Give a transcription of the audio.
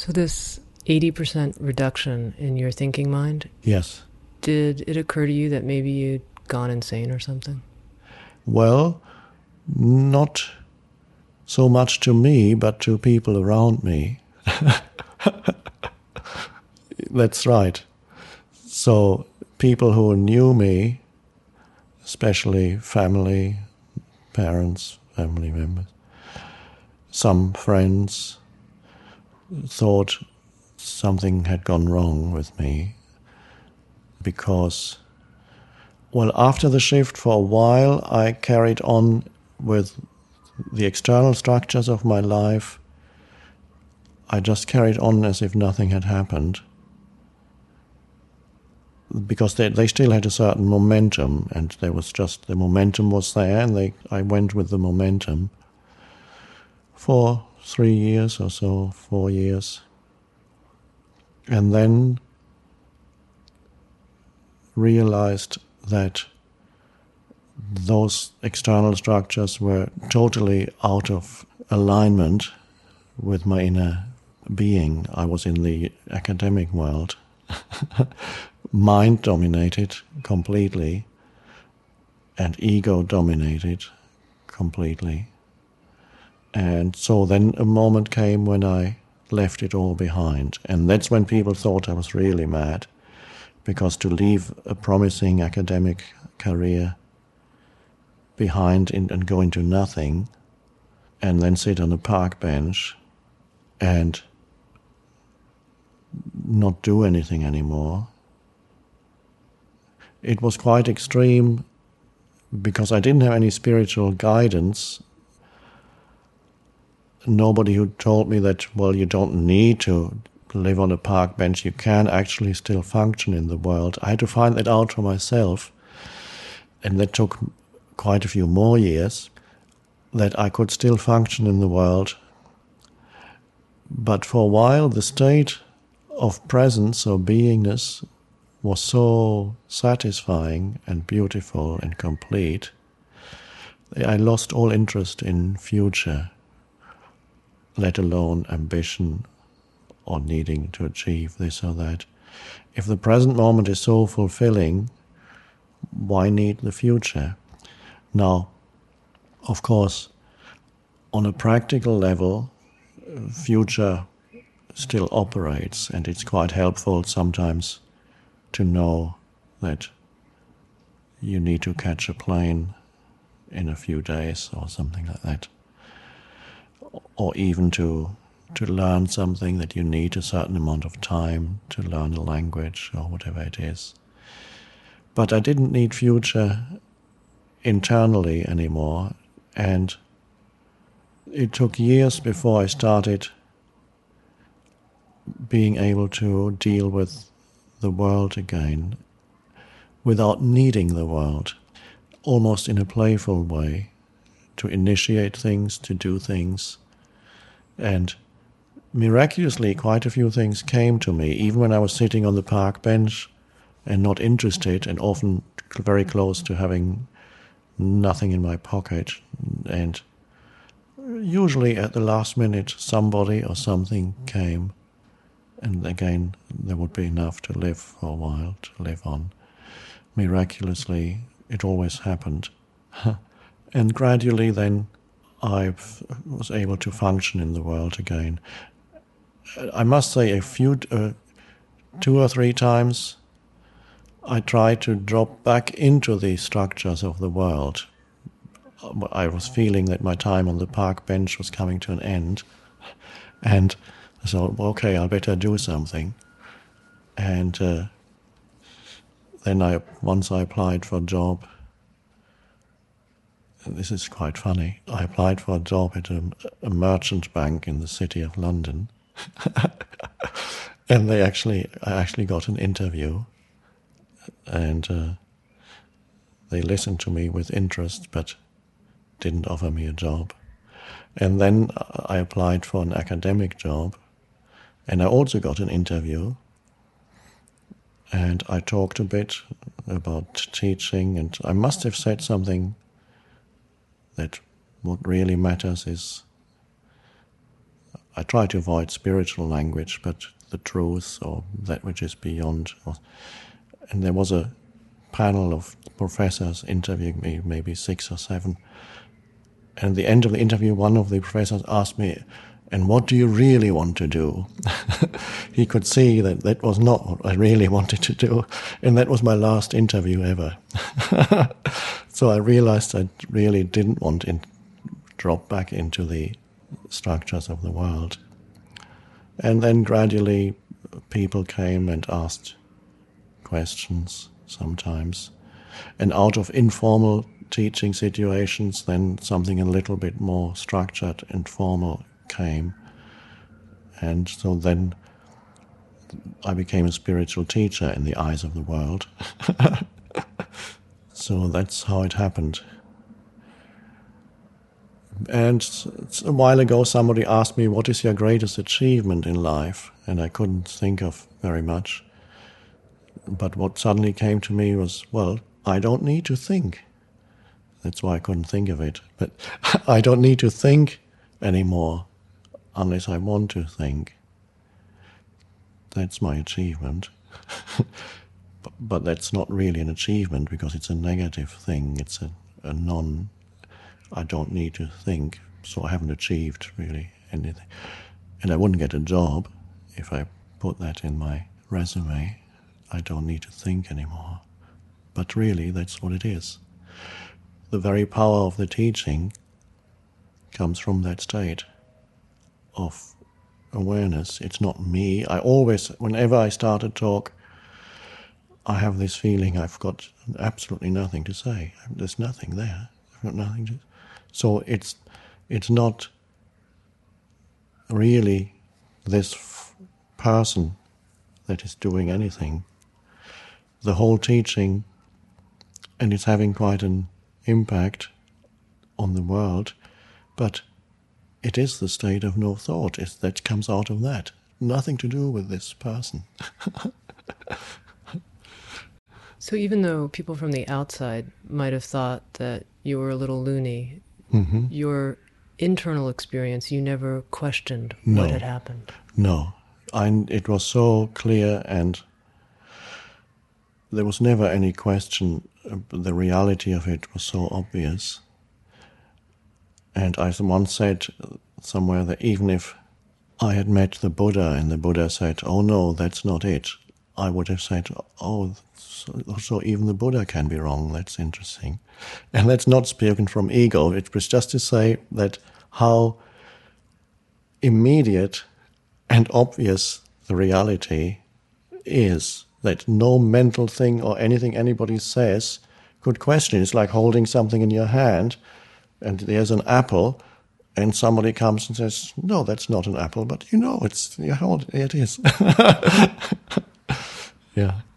So this 80% reduction in your thinking mind, Yes. did it occur to you that maybe you'd gone insane or something? Well, not so much to me, but to people around me. That's right. So people who knew me, especially family, parents, family members, some friends, thought something had gone wrong with me because, well, after the shift for a while, I carried on with the external structures of my life. I just carried on as if nothing had happened because they still had a certain momentum, and there was just, the momentum was there, and I went with the momentum for 3 years or so, 4 years. And then realized that those external structures were totally out of alignment with my inner being. I was in the academic world, mind dominated completely, and ego dominated completely. And so then a moment came when I left it all behind. And that's when people thought I was really mad, because to leave a promising academic career behind and go into nothing, and then sit on a park bench and not do anything anymore. It was quite extreme because I didn't have any spiritual guidance. Nobody who told me that, well, you don't need to live on a park bench, you can actually still function in the world. I had to find that out for myself, and that took quite a few more years, that I could still function in the world. But for a while, the state of presence or beingness was so satisfying and beautiful and complete, I lost all interest in future, let alone ambition or needing to achieve this or that. If the present moment is so fulfilling, why need the future? Now, of course, on a practical level, future still operates, and it's quite helpful sometimes to know that you need to catch a plane in a few days or something like that, or even to learn something that you need a certain amount of time to learn a language or whatever it is. But I didn't need future internally anymore, and it took years before I started being able to deal with the world again without needing the world, almost in a playful way, to initiate things, to do things. And miraculously, quite a few things came to me, even when I was sitting on the park bench and not interested, and often very close to having nothing in my pocket. And usually at the last minute, somebody or something came, and again, there would be enough to live for a while, to live on. Miraculously, it always happened. And gradually then I was able to function in the world again. I must say, 2 or 3 times I tried to drop back into the structures of the world. I was feeling that my time on the park bench was coming to an end, and so, okay, I better do something. And then once I applied for a job. This is quite funny. I applied for a job at a merchant bank in the city of London, and I actually got an interview, and they listened to me with interest, but didn't offer me a job. And then I applied for an academic job, and I also got an interview. And I talked a bit about teaching, and I must have said something that what really matters is I try to avoid spiritual language, but the truth or that which is beyond. And there was a panel of professors interviewing me, maybe 6 or 7. And at the end of the interview, one of the professors asked me, "And what do you really want to do?" He could see that that was not what I really wanted to do. And that was my last interview ever. So I realized I really didn't want to drop back into the structures of the world. And then gradually people came and asked questions sometimes. And out of informal teaching situations, then something a little bit more structured and formal came. And so then I became a spiritual teacher in the eyes of the world. So that's how it happened. And a while ago somebody asked me, what is your greatest achievement in life? And I couldn't think of very much. But what suddenly came to me was, well, I don't need to think. That's why I couldn't think of it. But I don't need to think anymore unless I want to think. That's my achievement. But that's not really an achievement because it's a negative thing. It's a non... I don't need to think, so I haven't achieved really anything. And I wouldn't get a job if I put that in my resume. I don't need to think anymore. But really, that's what it is. The very power of the teaching comes from that state of awareness. It's not me. I always, whenever I start a talk, I have this feeling I've got absolutely nothing to say. There's nothing there. I've got nothing to... So it's not really this person that is doing anything. The whole teaching, and it's having quite an impact on the world, but it is the state of no thought. That comes out of that. Nothing to do with this person. So even though people from the outside might have thought that you were a little loony, Mm-hmm. your internal experience, you never questioned No. what had happened. No. It was so clear, and there was never any question. The reality of it was so obvious. And I once said somewhere that even if I had met the Buddha and the Buddha said, "Oh no, that's not it," I would have said, "Oh, so even the Buddha can be wrong. That's interesting." And that's not spoken from ego. It was just to say that how immediate and obvious the reality is, that no mental thing or anything anybody says could question. It's like holding something in your hand, and there's an apple, and somebody comes and says, "No, that's not an apple," but you know, it is. Yeah.